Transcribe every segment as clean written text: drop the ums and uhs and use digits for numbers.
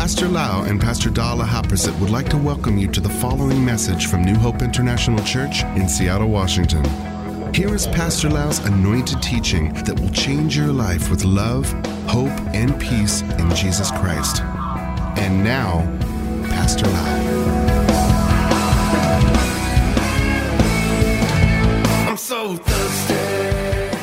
Pastor Lau and Pastor Dala Haprasit would like to welcome you to the following message from New Hope International Church in Seattle, Washington. Here is Pastor Lau's anointed teaching that will change your life with love, hope, and peace in Jesus Christ. And now, Pastor Lau. I'm so thirsty.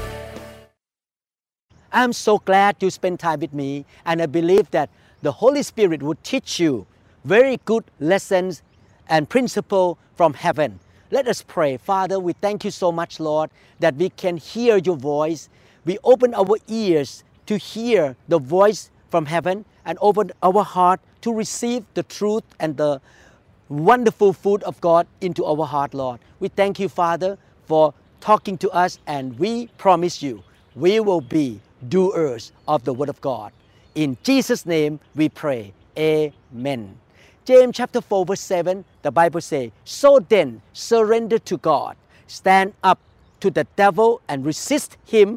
I'm so glad you spend time with me, and I believe that the Holy Spirit will teach you very good lessons and principles from heaven. Let us pray. Father, we thank you so much, Lord, that we can hear your voice. We open our ears to hear the voice from heaven and open our heart to receive the truth and the wonderful food of God into our heart, Lord. We thank you, Father, for talking to us, and we promise you we will be doers of the Word of God. In Jesus' name we pray. Amen. James chapter 4 verse 7, the Bible says, "So then surrender to God, stand up to the devil and resist him,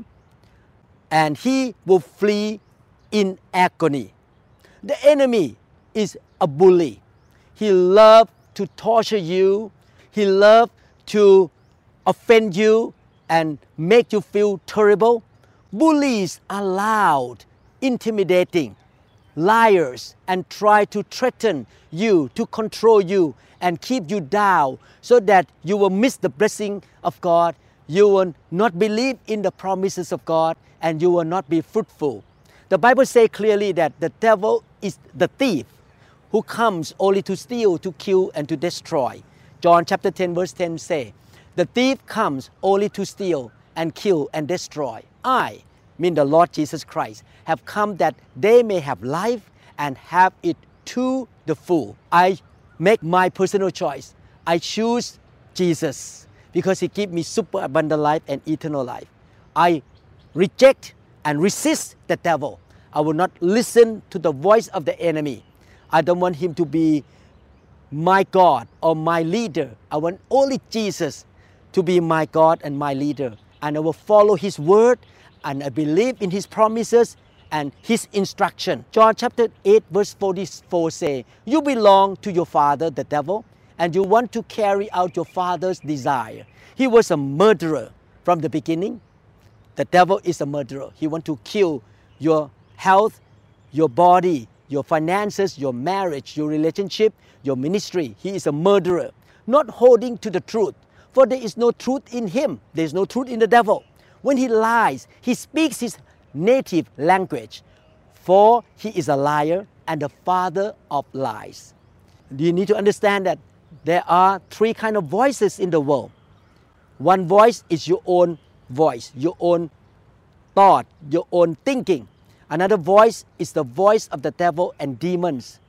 and he will flee in agony." The enemy is a bully. He loves to torture you. He loves to offend you and make you feel terrible. Bullies are loud, intimidating, liars, and try to threaten you, to control you and keep you down so that you will miss the blessing of God. You will not believe in the promises of God, and you will not be fruitful. The Bible says clearly that the devil is the thief who comes only to steal, to kill, and to destroy. John chapter 10 verse 10 say, "The thief comes only to steal and kill and destroy. I, mean the Lord Jesus Christ, have come that they may have life and have it to the full." I make my personal choice. I choose Jesus because He gives me super abundant life and eternal life. I reject and resist the devil. I will not listen to the voice of the enemy. I don't want him to be my God or my leader. I want only Jesus to be my God and my leader. And I will follow His word, and I believe in His promises and His instruction. John chapter 8 verse 44 say, "You belong to your father, the devil, and you want to carry out your father's desire." He was a murderer from the beginning. The devil is a murderer. He wants to kill your health, your body, your finances, your marriage, your relationship, your ministry. He is a murderer, not holding to the truth. For there is no truth in him. There is no truth in the devil. When he lies, he speaks his native language. For he is a liar and the father of lies. You need to understand that there are three kinds of voices in the world. One voice is your own voice, your own thought, your own thinking. Another voice is the voice of the devil and demons.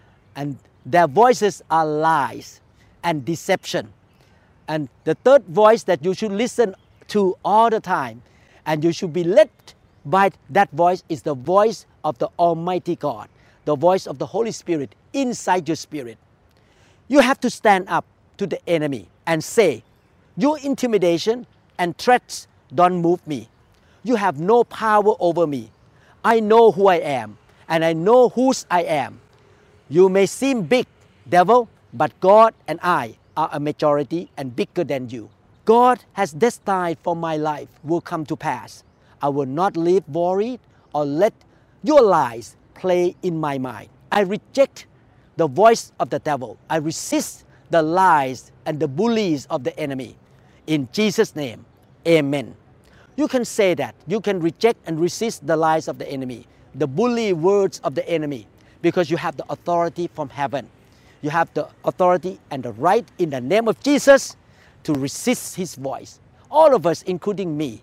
And their voices are lies and deception. And the third voice that you should listen to all the time, and you should be led by that voice, is the voice of the Almighty God, the voice of the Holy Spirit inside your spirit. You have to stand up to the enemy and say, "Your intimidation and threats don't move me. You have no power over me. I know who I am, and I know whose I am. You may seem big, devil, but God and I are a majority and bigger than you. God has destined for my life will come to pass. I will not live worried or let your lies play in my mind. I reject the voice of the devil. I resist the lies and the bullies of the enemy. In Jesus' name, amen." You can say that. You can reject and resist the lies of the enemy, the bully words of the enemy, because you have the authority from heaven. You have the authority and the right in the name of Jesus to resist his voice. All of us, including me,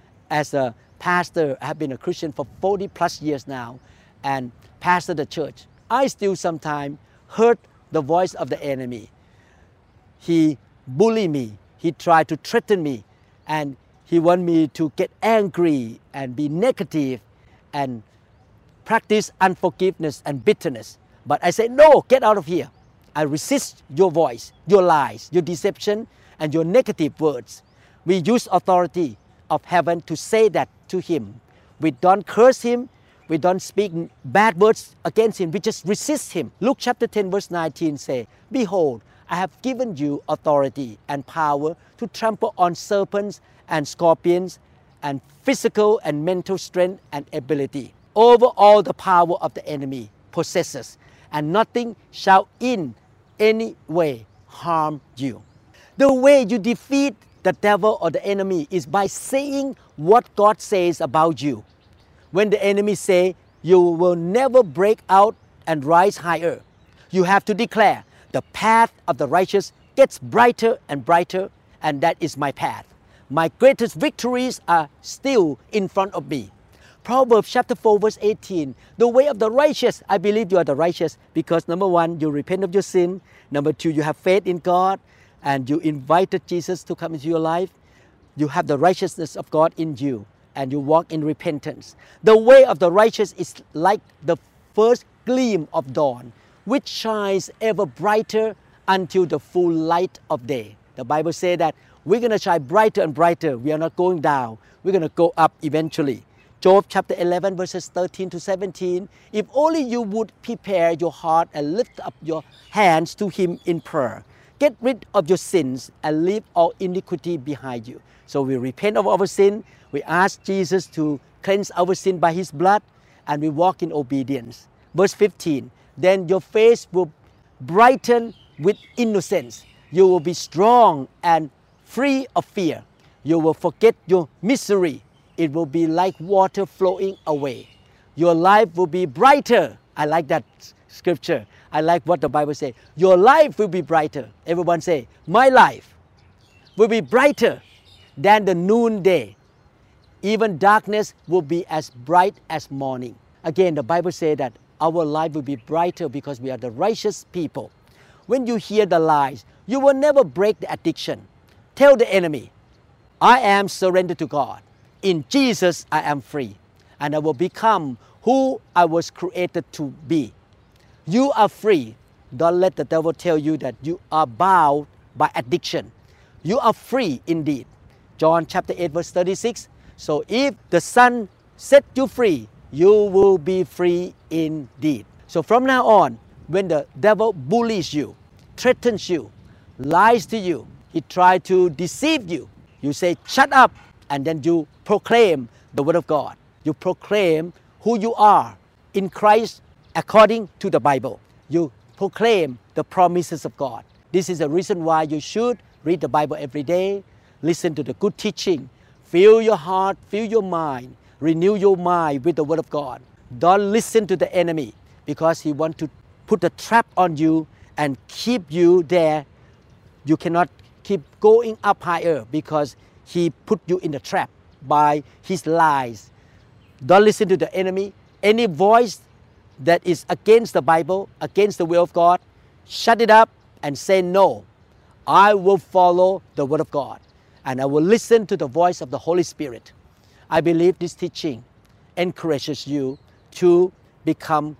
as a pastor, I have been a Christian for 40 plus years now and pastor the church. I still sometimes heard the voice of the enemy. He bullied me. He tried to threaten me, and he wanted me to get angry and be negative and practice unforgiveness and bitterness. But I said, "No, get out of here. I resist your voice, your lies, your deception, and your negative words." We use authority of heaven to say that to him. We don't curse him. We don't speak bad words against him. We just resist him. Luke chapter 10 verse 19 say, "Behold, I have given you authority and power to trample on serpents and scorpions and physical and mental strength and ability over all the power of the enemy possesses, and nothing shall in any way harm you." The way you defeat the devil or the enemy is by saying what God says about you. When the enemy say you will never break out and rise higher, you have to declare, "The path of the righteous gets brighter and brighter, and that is my path. My greatest victories are still in front of me." Proverbs chapter 4 verse 18, "The way of the righteous," I believe you are the righteous because number one, you repent of your sin. Number two, you have faith in God and you invited Jesus to come into your life. You have the righteousness of God in you and you walk in repentance. The way of the righteous is like the first gleam of dawn, which shines ever brighter until the full light of day. The Bible says that we're going to shine brighter and brighter. We are not going down. We're going to go up eventually. Job chapter 11 verses 13 to 17. "If only you would prepare your heart and lift up your hands to him in prayer. Get rid of your sins and leave all iniquity behind you." So we repent of our sin. We ask Jesus to cleanse our sin by his blood and we walk in obedience. Verse 15. "Then your face will brighten with innocence. You will be strong and free of fear. You will forget your misery. It will be like water flowing away. Your life will be brighter." I like that scripture. I like what the Bible says. Your life will be brighter. Everyone say, "My life will be brighter than the noonday. Even darkness will be as bright as morning." Again, the Bible says that our life will be brighter because we are the righteous people. When you hear the lies, you will never break the addiction. Tell the enemy, "I am surrendered to God. In Jesus I am free, and I will become who I was created to be." You are free. Don't let the devil tell you that you are bound by addiction. You are free indeed. John chapter 8 verse 36. "So if the Son set you free, you will be free indeed." So from now on, when the devil bullies you, threatens you, lies to you, he tries to deceive you, you say, "Shut up," and then you proclaim the word of God. You proclaim who you are in Christ according to the Bible. You proclaim the promises of God. This is the reason why you should read the Bible every day, listen to the good teaching, fill your heart, fill your mind, renew your mind with the word of God. Don't listen to the enemy because he wants to put a trap on you and keep you there. You cannot keep going up higher because he put you in the trap by his lies. Don't listen to the enemy. Any voice that is against the Bible, against the will of God, shut it up and say, "No, I will follow the word of God and I will listen to the voice of the Holy Spirit." I believe this teaching encourages you to become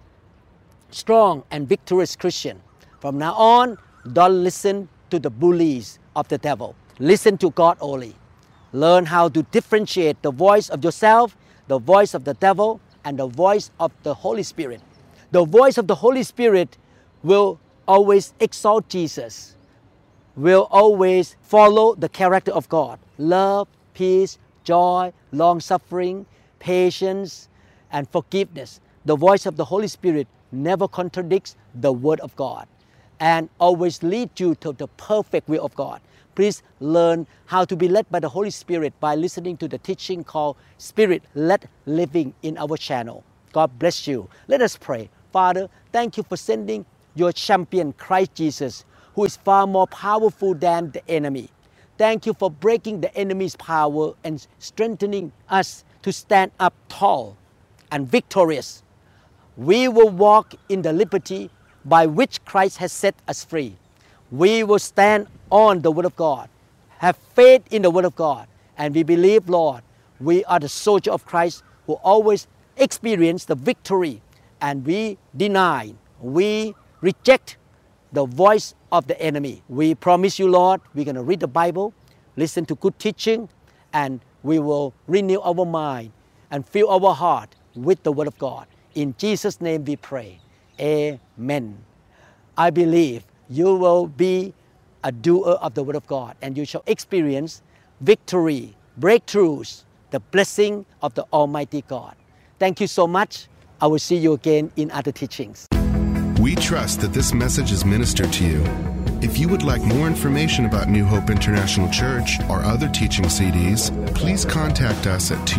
strong and victorious Christian. From now on, don't listen to the bullies of the devil. Listen to God only. Learn how to differentiate the voice of yourself, the voice of the devil, and the voice of the Holy Spirit. The voice of the Holy Spirit will always exalt Jesus, will always follow the character of God. Love, peace, joy, long-suffering, patience, and forgiveness. The voice of the Holy Spirit never contradicts the Word of God and always leads you to the perfect will of God. Please learn how to be led by the Holy Spirit by listening to the teaching called Spirit-Led Living in our channel. God bless you. Let us pray. Father, thank you for sending your champion, Christ Jesus, who is far more powerful than the enemy. Thank you for breaking the enemy's power and strengthening us to stand up tall and victorious. We will walk in the liberty by which Christ has set us free. We will stand on the Word of God, have faith in the Word of God, and we believe, Lord, we are the soldier of Christ who always experience the victory, and we deny, we reject the voice of the enemy. We promise you, Lord, we're going to read the Bible, listen to good teaching, and we will renew our mind and fill our heart with the Word of God. In Jesus' name we pray. Amen. I believe you will be a doer of the Word of God, and you shall experience victory, breakthroughs, the blessing of the Almighty God. Thank you so much. I will see you again in other teachings. We trust that this message is ministered to you. If you would like more information about New Hope International Church or other teaching CDs, please contact us at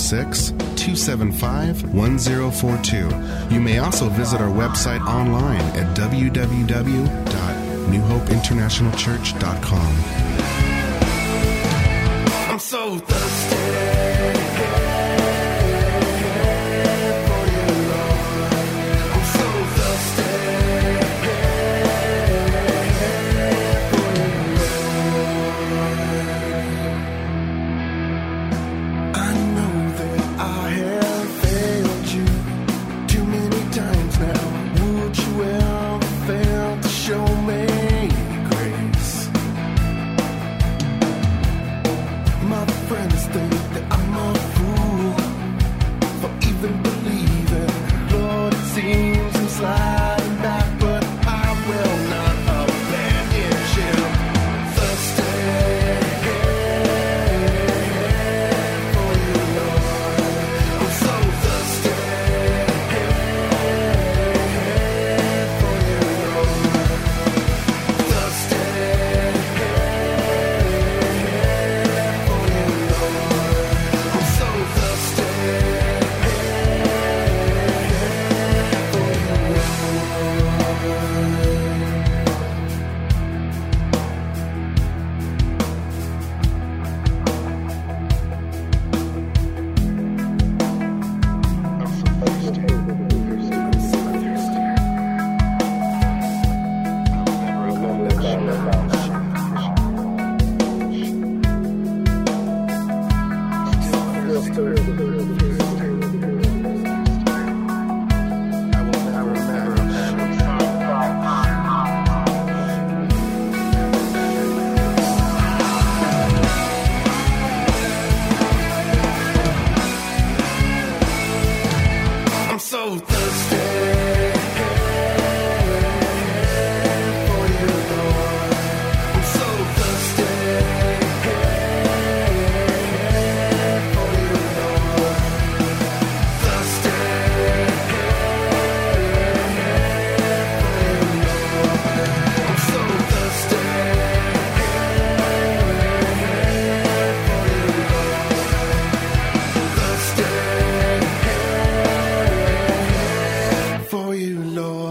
206-275-1042. You may also visit our website online at www.newhopeinternationalchurch.com. I'm so thirsty. So thirsty. For you, Lord.